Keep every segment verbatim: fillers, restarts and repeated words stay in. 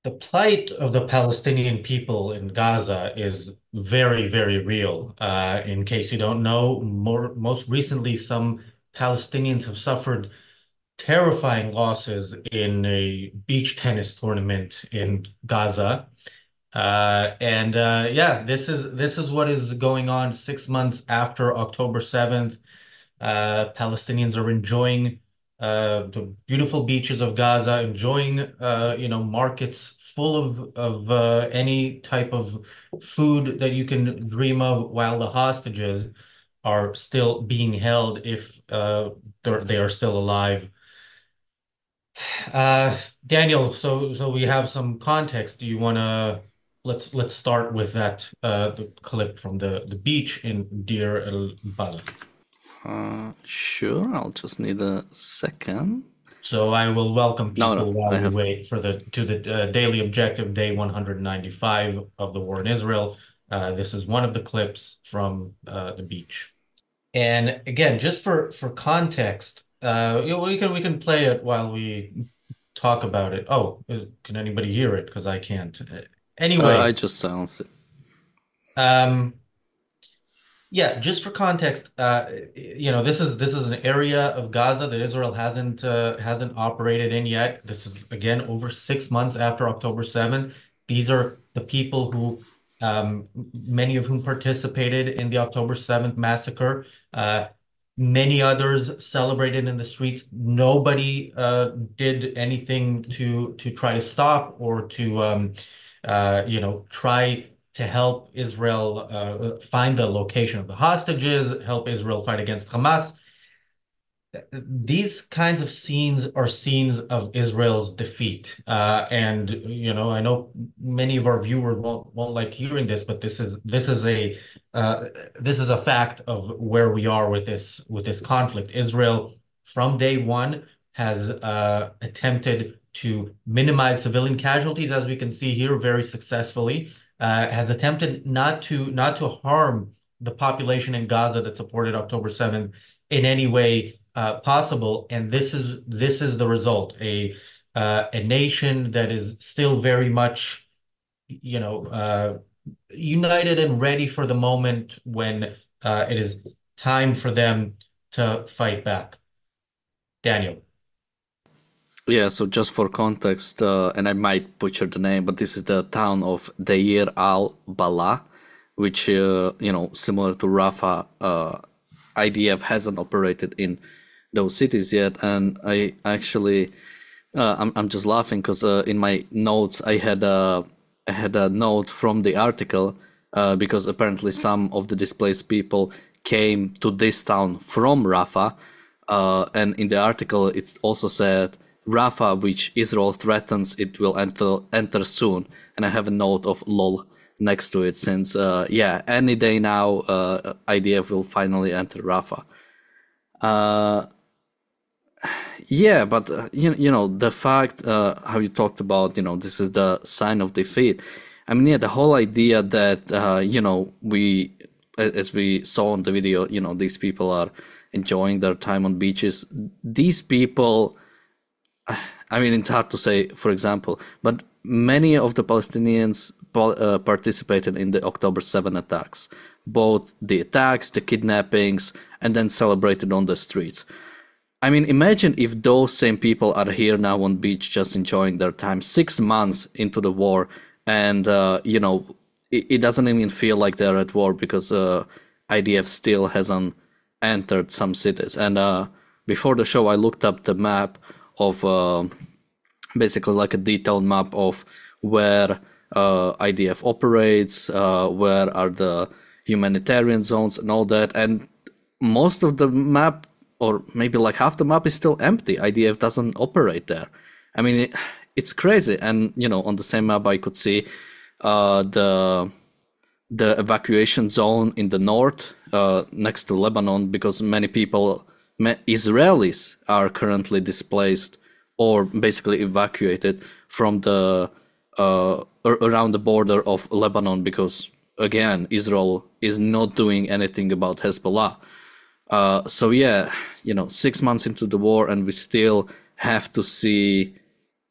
the plight of the Palestinian people in Gaza is very, very real. Uh, in case you don't know, more, most recently, some Palestinians have suffered terrifying losses in a beach tennis tournament in Gaza. Uh, and uh, yeah, this is this is what is going on six months after October seventh. Uh, Palestinians are enjoying uh, the beautiful beaches of Gaza, enjoying uh, you know markets full of of uh, any type of food that you can dream of, while the hostages are still being held if uh, they're, they are still alive. Uh, Daniel, so so we have some context. Do you want to let's let's start with that uh, the clip from the the beach in Deir el-Balah. Uh, sure, I'll just need a second. So I will welcome No, no, people while I we have. wait for the to the uh, daily objective day one hundred ninety-five of the war in Israel. Uh, this is one of the clips from uh, the beach. And again, just for for context, uh, you know, we can we can play it while we talk about it. Oh, is, can anybody hear it? Because I can't. Uh, Uh, I Anyway, just silenced it. um, yeah, just for context, uh, you know, this is this is an area of Gaza that Israel hasn't uh, hasn't operated in yet. This is again over six months after October seventh. These are the people who, um, many of whom participated in the October seventh massacre. Uh, many others celebrated in the streets. Nobody uh, did anything to to try to stop or to um, uh, you know, try to help Israel uh, find the location of the hostages, help Israel fight against Hamas. These kinds of scenes are scenes of Israel's defeat. Uh, and you know, I know many of our viewers won't won't like hearing this, but this is this is a uh, this is a fact of where we are with this with this conflict. Israel, from day one, has uh, attempted to minimize civilian casualties, as we can see here, very successfully. Uh, has attempted not to not to harm the population in Gaza that supported October seventh in any way uh, possible. And this is this is the result. A uh, a nation that is still very much, you know, uh, united and ready for the moment when uh, it is time for them to fight back. Daniel. Yeah, so just for context, uh, and I might butcher the name, but this is the town of Deir al-Balah, which, uh, you know, similar to Rafah, uh, I D F hasn't operated in those cities yet. And I actually, uh, I'm, I'm just laughing because uh, in my notes, I had a, I had a note from the article uh, because apparently some of the displaced people came to this town from Rafah. Uh, and in the article, it also said Rafah, which Israel threatens it will enter enter soon. And I have a note of lol next to it, since uh, yeah, any day now, uh, I D F will finally enter Rafah. Uh, yeah, but uh, you you know the fact uh, how you talked about, you know, this is the sign of defeat. I mean, yeah, the whole idea that uh, you know we, as we saw on the video, you know, these people are enjoying their time on beaches. These people, I mean, it's hard to say, for example, but many of the Palestinians uh, participated in the October seventh attacks, both the attacks, the kidnappings, and then celebrated on the streets. I mean, imagine if those same people are here now on beach just enjoying their time six months into the war, and uh, you know, it, it doesn't even feel like they're at war because uh, I D F still hasn't entered some cities. And uh, before the show, I looked up the map of uh, basically like a detailed map of where uh, I D F operates, uh, where are the humanitarian zones and all that. And most of the map, or maybe like half the map, is still empty. I D F doesn't operate there. I mean, it, it's crazy. And, you know, on the same map, I could see uh, the the evacuation zone in the north uh, next to Lebanon, because many people, Israelis, are currently displaced or basically evacuated from the uh, around the border of Lebanon, because again, Israel is not doing anything about Hezbollah. Uh, so yeah, you know, six months into the war, and we still have to see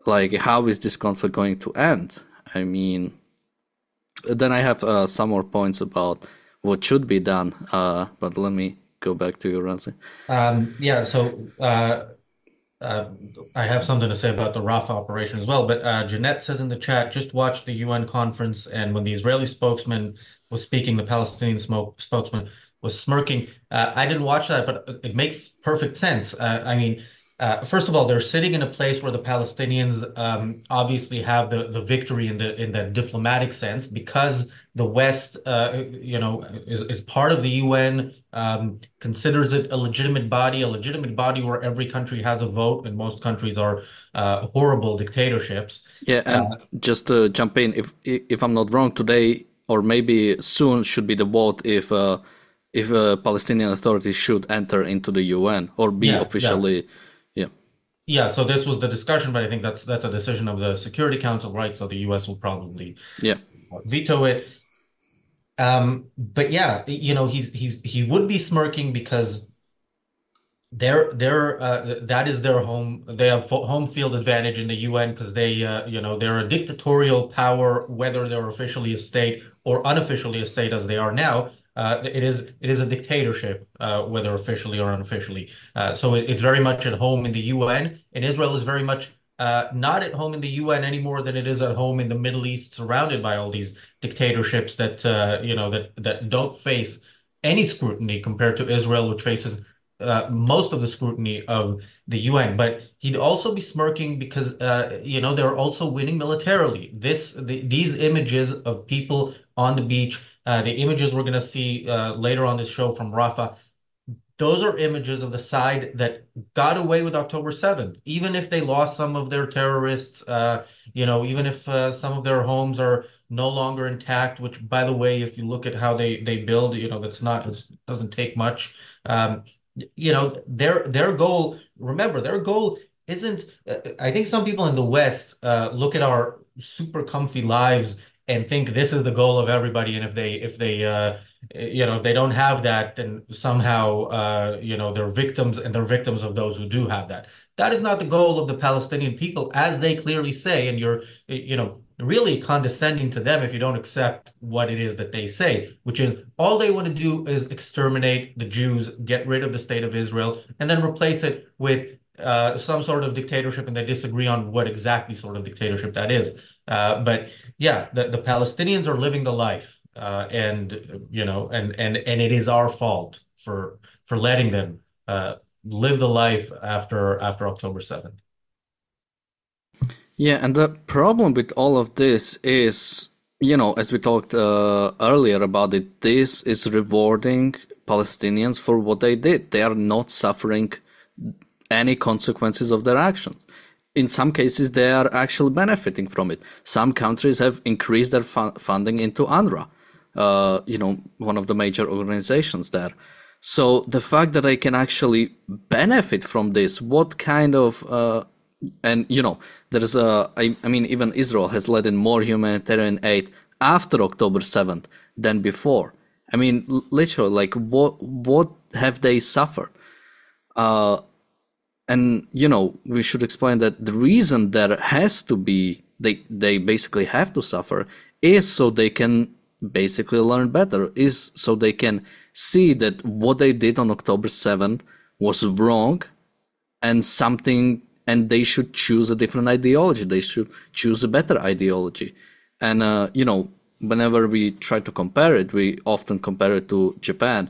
Like, how is this conflict going to end? I mean, then I have uh, some more points about what should be done. Uh, but let me go back to your answer. Um, yeah, so uh, uh, I have something to say about the Rafah operation as well. But uh, Jeanette says in the chat, just watched the U N conference, and when the Israeli spokesman was speaking, the Palestinian smoke, spokesman was smirking. Uh, I didn't watch that, but it makes perfect sense. Uh, I mean, uh, first of all, they're sitting in a place where the Palestinians um, obviously have the, the victory in the in the diplomatic sense because the West, uh, you know, is, is part of the U N, um, considers it a legitimate body, a legitimate body where every country has a vote, and most countries are uh, horrible dictatorships. Yeah, Uh, and just to jump in, if if I'm not wrong, today or maybe soon should be the vote if uh, if uh, Palestinian authorities should enter into the U N or be yeah, yeah, officially, yeah, yeah. So this was the discussion, but I think that's that's a decision of the Security Council, right? So the U S will probably yeah, veto it. Um, but yeah, you know, he's he's he would be smirking because They're they're uh, that is their home. They have fo- home field advantage in the U N because they uh, you know they're a dictatorial power, whether they're officially a state or unofficially a state as they are now. Uh, it is it is a dictatorship, uh, whether officially or unofficially. Uh, so it, it's very much at home in the U N, and Israel is very much uh, not at home in the U N any more than it is at home in the Middle East, surrounded by all these dictatorships that uh, you know that that don't face any scrutiny compared to Israel, which faces uh, most of the scrutiny of the U N, but he'd also be smirking because uh, you know they're also winning militarily. This the, these images of people on the beach, uh, the images we're going to see uh, later on this show from Rafah, those are images of the side that got away with October seventh. Even if they lost some of their terrorists, uh, you know, even if uh, some of their homes are no longer intact, which, by the way, if you look at how they they build, you know, that's not, it doesn't take much. Um, you know, their their goal, remember, their goal isn't, uh, I think some people in the West uh, look at our super comfy lives and think this is the goal of everybody. And if they if they uh, you know, if they don't have that, then somehow, uh, you know, they're victims and they're victims of those who do have that. That is not the goal of the Palestinian people, as they clearly say, and you're, you know, really condescending to them if you don't accept what it is that they say, which is all they want to do is exterminate the Jews, get rid of the state of Israel, and then replace it with uh, some sort of dictatorship, and they disagree on what exactly sort of dictatorship that is. Uh, but yeah, the, the Palestinians are living the life. Uh, and you know, and and and it is our fault for for letting them uh, live the life after after October seventh. yeah. And the problem with all of this is, you know, as we talked uh, earlier about it, this is rewarding Palestinians for what they did. They are not suffering any consequences of their actions. In some cases, they are actually benefiting from it. Some countries have increased their fu- funding into UNRWA, uh, you know, one of the major organizations there. So the fact that they can actually benefit from this, what kind of, uh, and you know, there's a, I, I mean, even Israel has let in more humanitarian aid after October seventh than before. I mean, literally, like, what, what have they suffered? Uh, and you know, we should explain that the reason there has to be they they basically have to suffer is so they can basically learn better, is so they can see that what they did on October seventh was wrong, and something, and they should choose a different ideology, they should choose a better ideology. And uh, you know, whenever we try to compare it, we often compare it to Japan,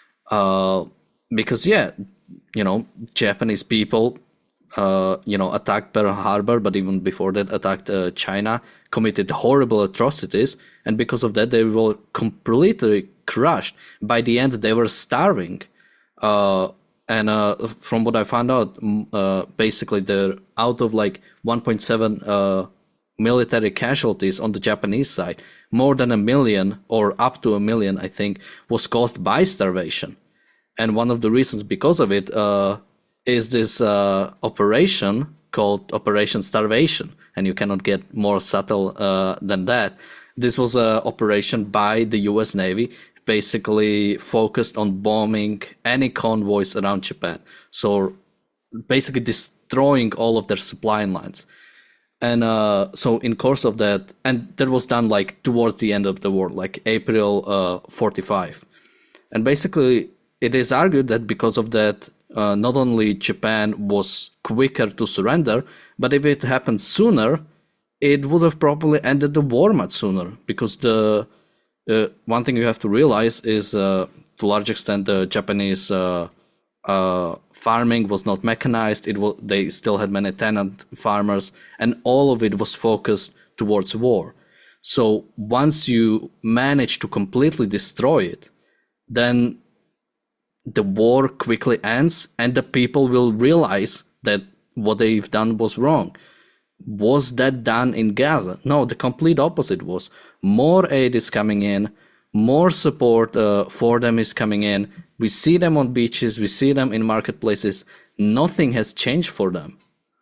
uh, because yeah, you know, Japanese people, uh, you know, attacked Pearl Harbor, but even before that, attacked uh, China, committed horrible atrocities, and because of that, they were completely crushed. By the end, they were starving. Uh, and uh, from what I found out, uh, basically, they're out of like one point seven uh, military casualties on the Japanese side, more than a million or up to a million, I think, was caused by starvation. And one of the reasons because of it uh, is this uh, operation called Operation Starvation. And you cannot get more subtle uh, than that. This was an operation by the U S Navy, basically focused on bombing any convoys around Japan. So basically destroying all of their supply lines. And uh, so in course of that, and that was done like towards the end of the war, like April uh, forty-five. And basically, it is argued that because of that, uh, not only Japan was quicker to surrender, but if it happened sooner, it would have probably ended the war much sooner. Because the uh, one thing you have to realize is, uh, to a large extent, the Japanese uh, uh, farming was not mechanized. It was, they still had many tenant farmers, and all of it was focused towards war. So once you manage to completely destroy it, then the war quickly ends and the people will realize that what they've done was wrong. Was that done in Gaza? No, the complete opposite was. More aid is coming in, more support uh, for them is coming in. We see them on beaches, we see them in marketplaces. Nothing has changed for them.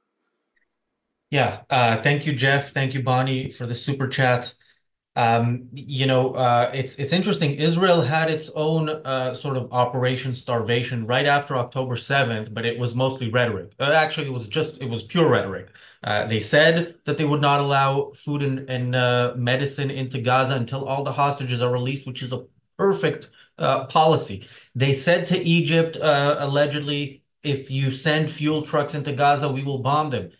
Yeah, uh, thank you, Jeff. Thank you, Bonnie, for the super chat. Um, you know, uh, it's it's interesting. Israel had its own uh, sort of Operation Starvation right after October seventh, but it was mostly rhetoric. Uh, actually, it was just it was pure rhetoric. Uh, they said that they would not allow food and, and uh, medicine into Gaza until all the hostages are released, which is a perfect uh, policy. They said to Egypt, uh, allegedly, if you send fuel trucks into Gaza, we will bomb them.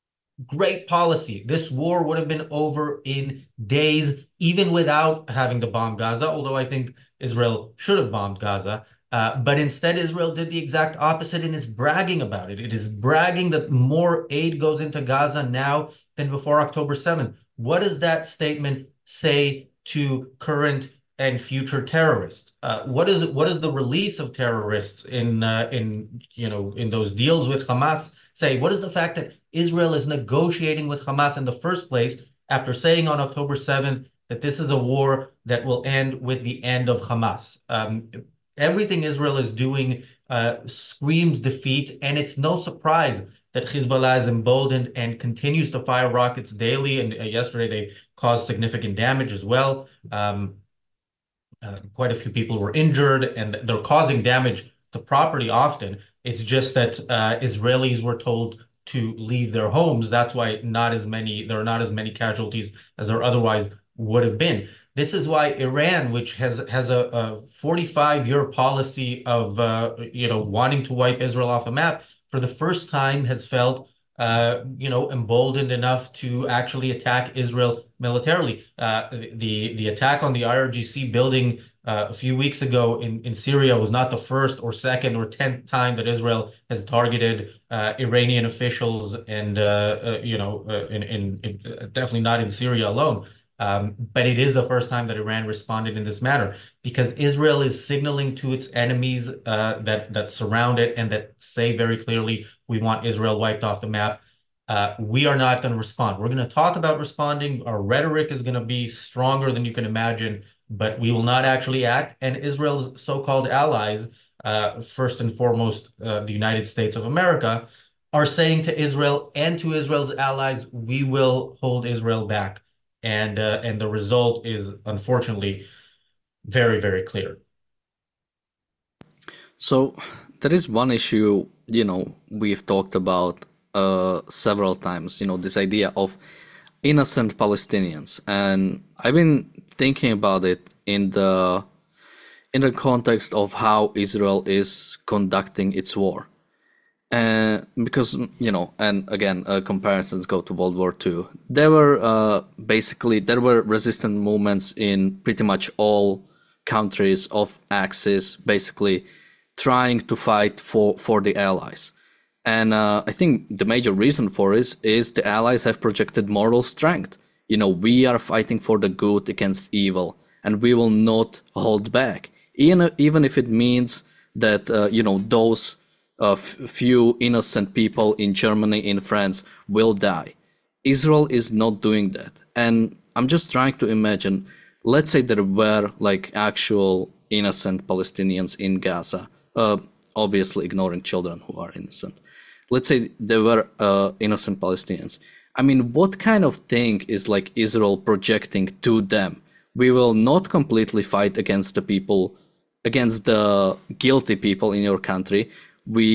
Great policy. This war would have been over in days, even without having to bomb Gaza, although I think Israel should have bombed Gaza. Uh, but instead, Israel did the exact opposite and is bragging about it. It is bragging that more aid goes into Gaza now than before October seventh. What does that statement say to current and future terrorists? Uh, what is it, what is the release of terrorists in uh, in you know in those deals with Hamas say? What is the fact that Israel is negotiating with Hamas in the first place after saying on October seventh that this is a war that will end with the end of Hamas? Um, everything Israel is doing uh, screams defeat, and it's no surprise that Hezbollah is emboldened and continues to fire rockets daily. And uh, yesterday they caused significant damage as well. Um, uh, quite a few people were injured, and they're causing damage to property often. It's just that uh, Israelis were told to leave their homes. That's why not as many, there are not as many casualties as there otherwise would have been. This is why Iran, which has has a, a forty-five year policy of uh, you know wanting to wipe Israel off the map, for the first time has felt uh, you know, emboldened enough to actually attack Israel militarily. Uh, the the attack on the I R G C building uh, a few weeks ago in, in Syria was not the first or second or tenth time that Israel has targeted uh, Iranian officials, and uh, uh, you know, uh, in, in, in uh, definitely not in Syria alone. Um, but it is the first time that Iran responded in this manner, because Israel is signaling to its enemies uh, that that surround it and that say very clearly, we want Israel wiped off the map. Uh, we are not going to respond. We're going to talk about responding. Our rhetoric is going to be stronger than you can imagine, but we will not actually act. And Israel's so-called allies, uh, first and foremost, uh, the United States of America, are saying to Israel and to Israel's allies, we will hold Israel back. And uh, and the result is unfortunately very, very clear. So there is one issue, you know, we've talked about uh, several times, you know, this idea of innocent Palestinians. And I've been thinking about it in the in the context of how Israel is conducting its war. And because, you know, and again, uh, comparisons go to World War Two. There were uh, basically, there were resistant movements in pretty much all countries of Axis, basically trying to fight for, for the Allies. And uh, I think the major reason for this is the Allies have projected moral strength. You know, we are fighting for the good against evil, and we will not hold back. Even, even if it means that, uh, you know, those uh, few innocent people in Germany, in France, will die. Israel is not doing that. And I'm just trying to imagine, let's say there were like actual innocent Palestinians in Gaza, uh, obviously ignoring children who are innocent. Let's say there were uh, innocent Palestinians. I mean, what kind of thing is like Israel projecting to them? We will not completely fight against the people, against the guilty people in your country. We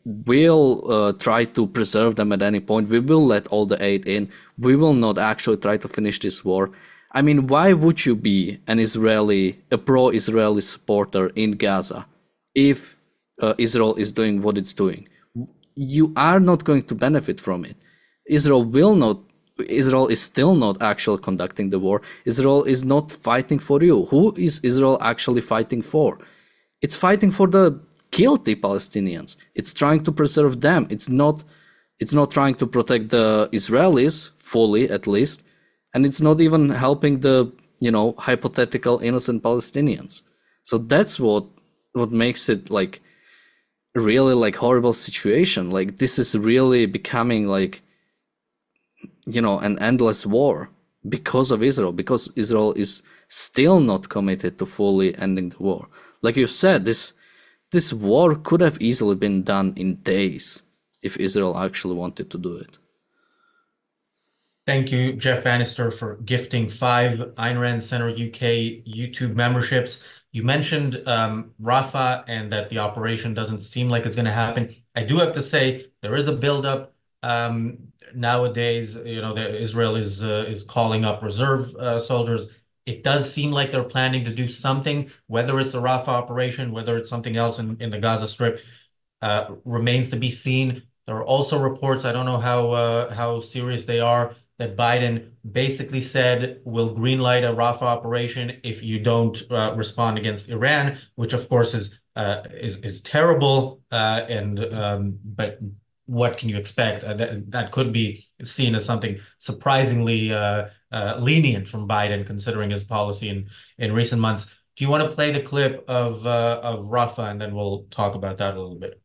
will uh, try to preserve them at any point. We will let all the aid in. We will not actually try to finish this war. I mean, why would you be an Israeli, a pro-Israeli supporter in Gaza if uh, Israel is doing what it's doing? You are not going to benefit from it. Israel will not. Israel is still not actually conducting the war. Israel is not fighting for you. Who is Israel actually fighting for? It's fighting for the guilty Palestinians. It's trying to preserve them. It's not. It's not trying to protect the Israelis fully, at least, and it's not even helping the you know hypothetical innocent Palestinians. So that's what what makes it like really like horrible situation. Like this is really becoming like you know an endless war because of Israel, because Israel is still not committed to fully ending the war. Like you've said, this this war could have easily been done in days if Israel actually wanted to do it. Thank you, Jeff Bannister, for gifting five Ayn Rand Center U K YouTube memberships. You mentioned um, Rafah and that the operation doesn't seem like it's going to happen. I do have to say there is a buildup. Um, nowadays, you know, that Israel is uh, is calling up reserve uh, soldiers. It does seem like they're planning to do something, whether it's a Rafah operation, whether it's something else in, in the Gaza Strip, uh, remains to be seen. There are also reports, I don't know how uh, how serious they are, that Biden basically said will greenlight a Rafah operation if you don't uh, respond against Iran, which of course is uh, is, is terrible. Uh, and um, but what can you expect? Uh, that that could be seen as something surprisingly uh, uh, lenient from Biden, considering his policy in in recent months. Do you want to play the clip of uh, of Rafah, and then we'll talk about that a little bit?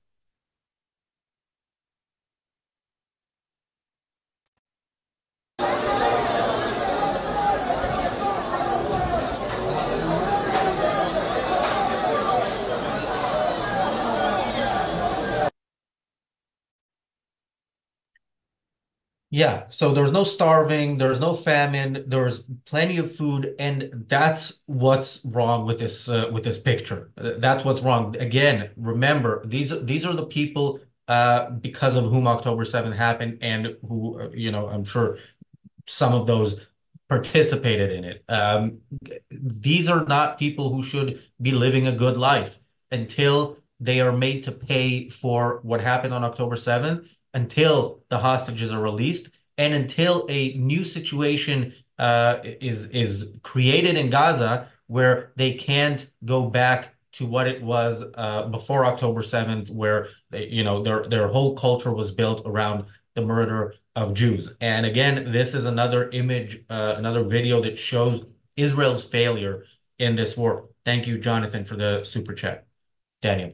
Yeah, so there's no starving, there's no famine, there's plenty of food, and that's what's wrong with this uh, with this picture. Uh, That's what's wrong. Again, remember, these these are the people uh, because of whom October seventh happened, and who, uh, you know, I'm sure some of those participated in it. Um, these are not people who should be living a good life until they are made to pay for what happened on October seventh, until the hostages are released, and until a new situation uh, is is created in Gaza where they can't go back to what it was uh, before October seventh, where they, you know their their whole culture was built around the murder of Jews. And again, this is another image, uh, another video that shows Israel's failure in this war. Thank you, Jonathan, for the super chat. Daniel.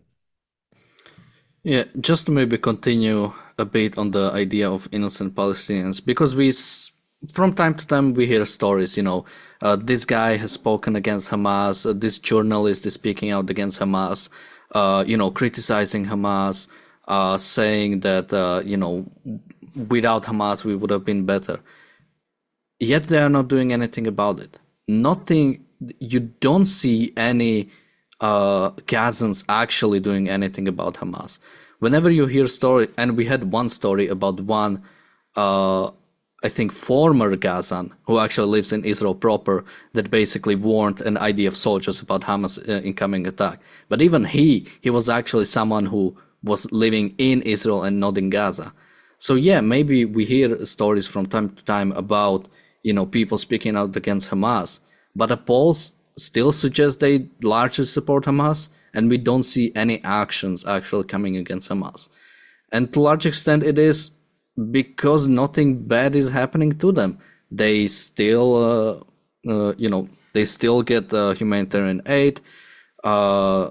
Yeah, just to maybe continue a bit on the idea of innocent Palestinians, because we, from time to time, we hear stories, you know, uh, this guy has spoken against Hamas, uh, this journalist is speaking out against Hamas, uh, you know, criticizing Hamas, uh, saying that, uh, you know, without Hamas, we would have been better. Yet they are not doing anything about it. Nothing, you don't see any uh, Gazans actually doing anything about Hamas. Whenever you hear story, and we had one story about one, uh, I think, former Gazan who actually lives in Israel proper, that basically warned an I D F soldiers about Hamas uh, incoming attack. But even he, he was actually someone who was living in Israel and not in Gaza. So yeah, maybe we hear stories from time to time about, you know, people speaking out against Hamas, but the polls still suggest they largely support Hamas, and we don't see any actions actually coming against Hamas. And to a large extent, it is because nothing bad is happening to them. They still, uh, uh, you know, they still get uh, humanitarian aid. Uh,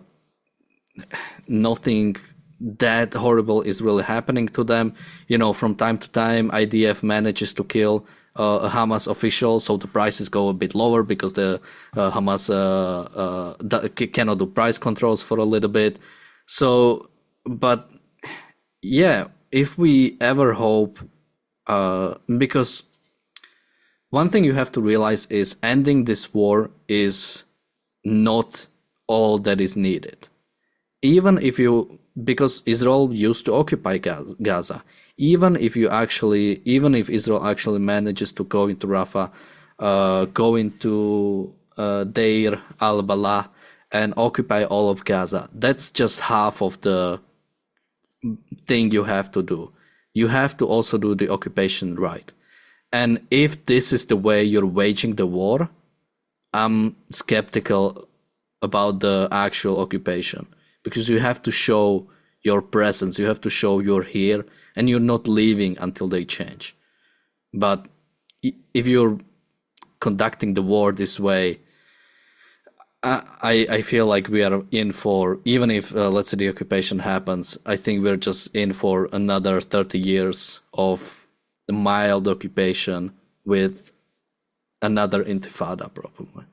nothing that horrible is really happening to them. You know, from time to time, I D F manages to kill uh, a Hamas official, so the prices go a bit lower because the uh, Hamas uh, uh, cannot do price controls for a little bit. So, but yeah, if we ever hope, uh, because one thing you have to realize is ending this war is not all that is needed. Even if you because Israel used to occupy Gaza. Even if you actually, even if Israel actually manages to go into Rafah, uh, go into uh, Deir al-Balah and occupy all of Gaza, that's just half of the thing you have to do. You have to also do the occupation right. And if this is the way you're waging the war, I'm skeptical about the actual occupation, because you have to show your presence, you have to show you're here, and you're not leaving until they change. But if you're conducting the war this way, I, I feel like we are in for, even if, uh, let's say, the occupation happens, I think we're just in for another thirty years of the mild occupation with another intifada, probably.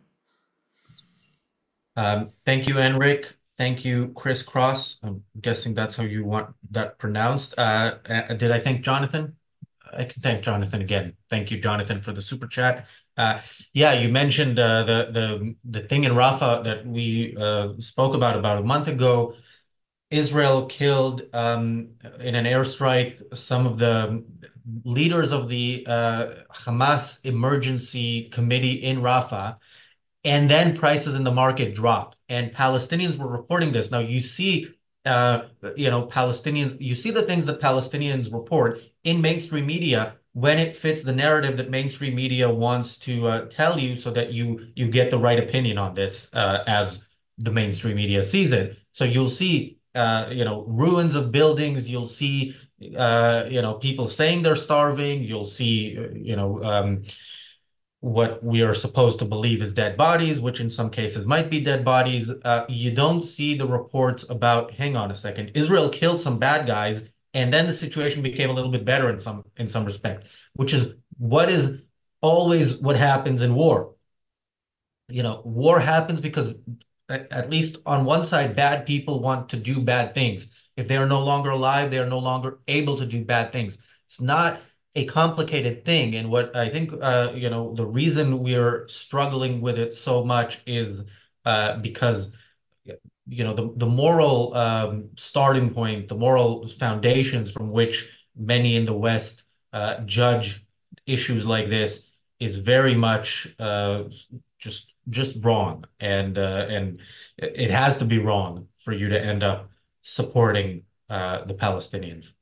Um, thank you, Enric. Thank you, Chris Cross. I'm guessing that's how you want that pronounced. Uh, uh, did I thank Jonathan? I can thank Jonathan again. Thank you, Jonathan, for the super chat. Uh, yeah, you mentioned uh, the the the thing in Rafah that we uh, spoke about about a month ago. Israel killed um, in an airstrike some of the leaders of the uh, Hamas Emergency Committee in Rafah, and then prices in the market dropped. And Palestinians were reporting this. Now you see, uh, you know, Palestinians, you see the things that Palestinians report in mainstream media when it fits the narrative that mainstream media wants to uh, tell you, so that you you get the right opinion on this uh, as the mainstream media sees it. So you'll see, uh, you know, ruins of buildings. You'll see, uh, you know, people saying they're starving. You'll see, uh, you know. Um, what we are supposed to believe is dead bodies, which in some cases might be dead bodies. Uh, you don't see the reports about, hang on a second, Israel killed some bad guys, and then the situation became a little bit better in some in some respect, which is what is always what happens in war. You know, war happens because at, at least on one side, bad people want to do bad things. If they are no longer alive, they are no longer able to do bad things. It's not a complicated thing. And what I think, uh, you know, the reason we're struggling with it so much is uh, because, you know, the, the moral um, starting point, the moral foundations from which many in the West uh, judge issues like this is very much uh, just just wrong, and uh, and it has to be wrong for you to end up supporting uh, the Palestinians.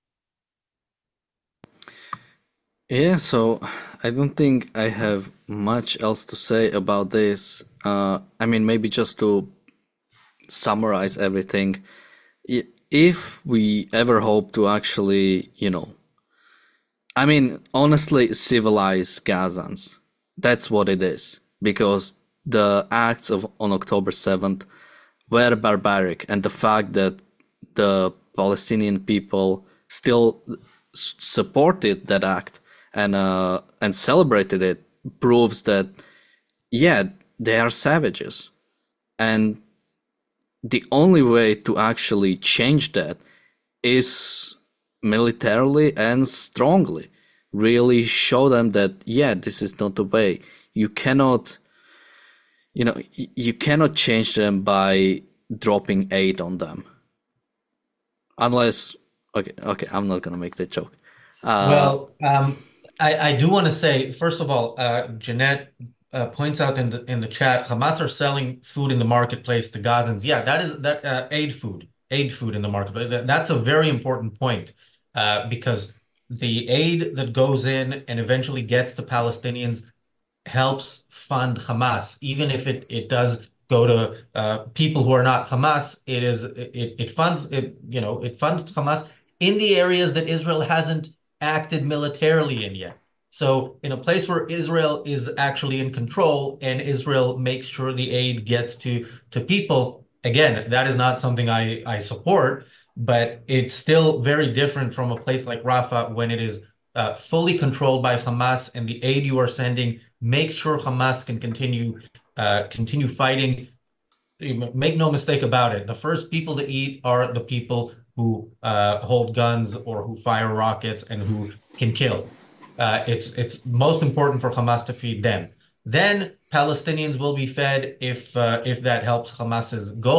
Yeah, so I don't think I have much else to say about this. Uh, I mean, maybe just to summarize everything. If we ever hope to actually, you know, I mean, honestly, civilize Gazans, that's what it is. Because the acts of on October seventh were barbaric, and the fact that the Palestinian people still supported that act and uh, and celebrated it proves that, yeah, they are savages, and the only way to actually change that is militarily and strongly really show them that, yeah, this is not the way. You cannot, you know, you cannot change them by dropping aid on them, unless, okay, okay, I'm not gonna make that joke. Uh, Well, um, I, I do want to say, first of all, uh, Jeanette uh, points out in the in the chat, Hamas are selling food in the marketplace to Gazans. Yeah, that is that uh, aid food, aid food in the marketplace. That, that's a very important point uh, because the aid that goes in and eventually gets to Palestinians helps fund Hamas, even if it it does go to uh, people who are not Hamas. It is it it funds it you know it funds Hamas in the areas that Israel hasn't acted militarily in yet. So in a place where Israel is actually in control and Israel makes sure the aid gets to to people, again, that is not something I I support, but it's still very different from a place like Rafah when it is uh, fully controlled by Hamas, and the aid you are sending makes sure Hamas can continue uh, continue fighting. Make no mistake about it. The first people to eat are the people who uh, hold guns or who fire rockets and who can kill. Uh, it's it's most important for Hamas to feed them. Then Palestinians will be fed if uh, if that helps Hamas's goals,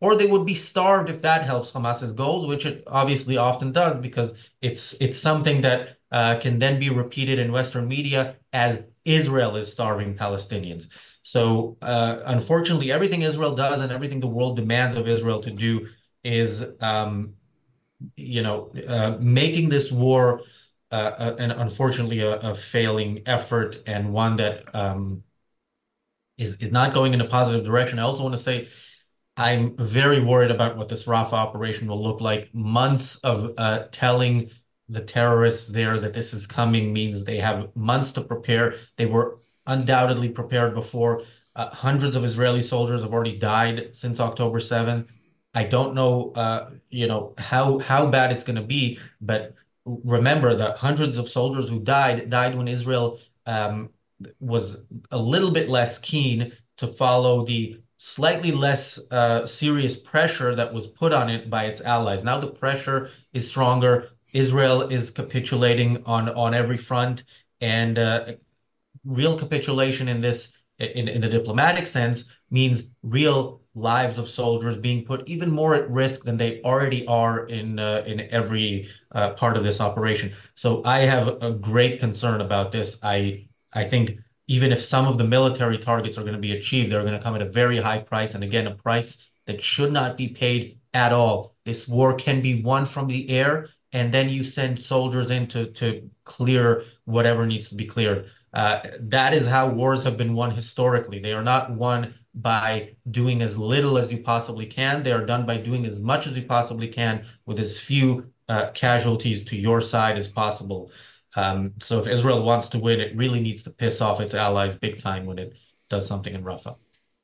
or they would be starved if that helps Hamas's goals, which it obviously often does because it's it's something that uh, can then be repeated in Western media as Israel is starving Palestinians. So uh, unfortunately, everything Israel does and everything the world demands of Israel to do is, um, you know, uh, making this war uh, uh, and unfortunately a, a failing effort and one that um, is is not going in a positive direction. I also want to say I'm very worried about what this Rafah operation will look like. Months of uh, telling the terrorists there that this is coming means they have months to prepare. They were undoubtedly prepared before. Uh, hundreds of Israeli soldiers have already died since October seventh. I don't know, uh, you know, how how bad it's going to be, but remember that hundreds of soldiers who died died when Israel um, was a little bit less keen to follow the slightly less uh, serious pressure that was put on it by its allies. Now the pressure is stronger. Israel is capitulating on on every front, and uh, real capitulation in this in, in the diplomatic sense means real lives of soldiers being put even more at risk than they already are in uh, in every uh, part of this operation. So I have a great concern about this. I I think even if some of the military targets are going to be achieved, they're going to come at a very high price, and again, a price that should not be paid at all. This war can be won from the air, and then you send soldiers in to to clear whatever needs to be cleared. Uh, that is how wars have been won historically. They are not won by doing as little as you possibly can. They are done by doing as much as you possibly can with as few uh, casualties to your side as possible. Um, so if Israel wants to win, it really needs to piss off its allies big time when it does something in Rafah.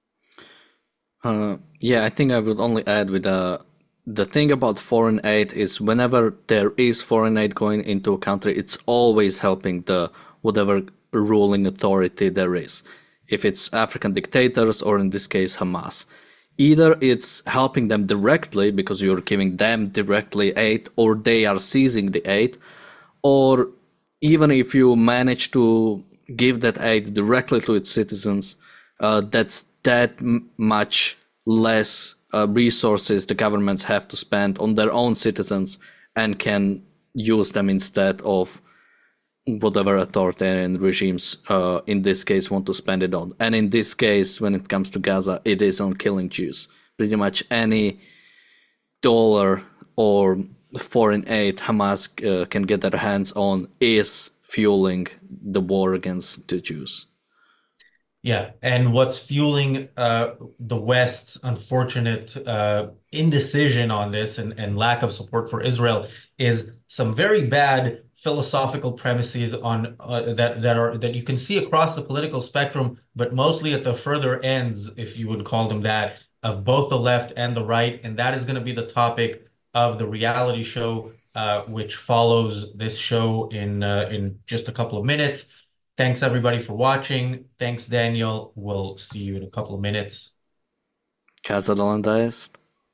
Uh, yeah, I think I would only add with uh, the thing about foreign aid is whenever there is foreign aid going into a country, it's always helping the whatever ruling authority there is. If it's African dictators or in this case Hamas. Either it's helping them directly because you're giving them directly aid or they are seizing the aid, or even if you manage to give that aid directly to its citizens, uh, that's that m- much less uh, resources the governments have to spend on their own citizens and can use them instead of whatever authoritarian regimes uh, in this case want to spend it on. And in this case, when it comes to Gaza, it is on killing Jews. Pretty much any dollar or foreign aid Hamas uh, can get their hands on is fueling the war against the Jews. Yeah, and what's fueling uh, the West's unfortunate uh, indecision on this and, and lack of support for Israel is some very bad philosophical premises on uh, that that are that you can see across the political spectrum, but mostly at the further ends, if you would call them that, of both the left and the right, and that is going to be the topic of the reality show, uh, which follows this show in uh, in just a couple of minutes. Thanks everybody for watching. Thanks, Daniel. We'll see you in a couple of minutes. Casa de Landais.